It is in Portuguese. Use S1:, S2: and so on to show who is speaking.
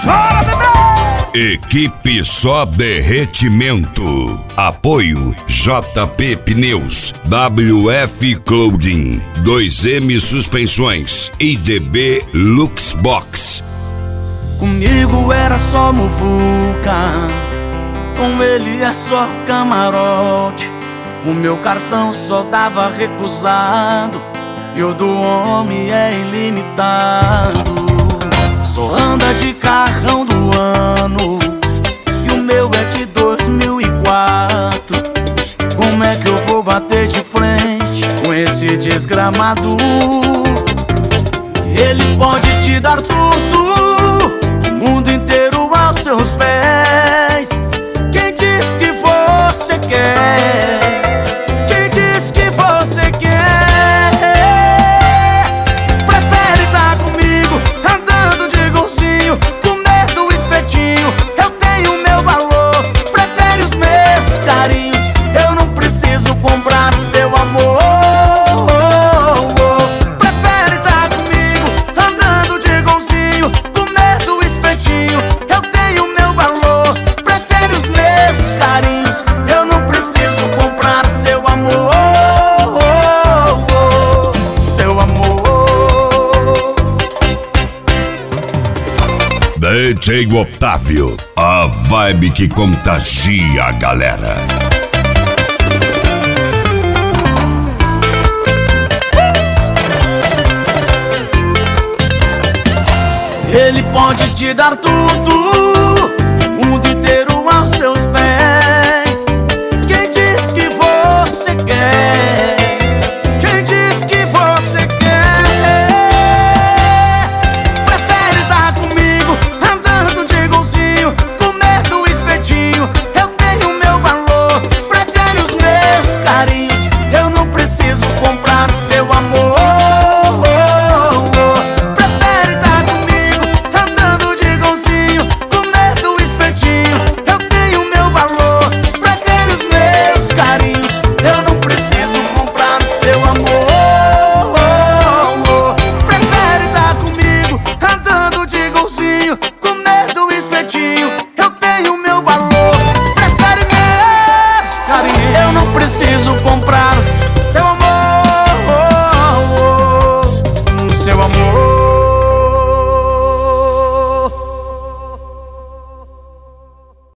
S1: Chora, bebê!
S2: Equipe Só Derretimento. Apoio JP Pneus, WF Clothing, 2M Suspensões e DB Luxbox.
S3: Comigo era só muvuca, com ele é só camarote. O meu cartão só dava recusado e o do homem é ilimitado. Só anda de carrão do ano e o meu é de 2004. Como é que eu vou bater de frente com esse desgramado? Ele pode te dar tudo, o mundo inteiro aos seus pés. Quem diz que você quer? Quem diz que você quer? Prefere estar comigo, andando de golzinho, comer do espetinho. Eu tenho meu valor, prefere os meus carinhos. Eu não preciso comprar seu amor. Prefere estar comigo, andando de golzinho, comer do espetinho. Eu tenho meu valor, prefere os meus carinhos. Eu não preciso comprar seu amor. Seu amor.
S2: DJ Otávio, a vibe que contagia a galera.
S3: Ele pode te dar tudo,